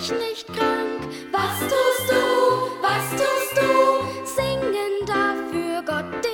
dich nicht krank. Was tust du? Was tust du? Singen dafür Gott dich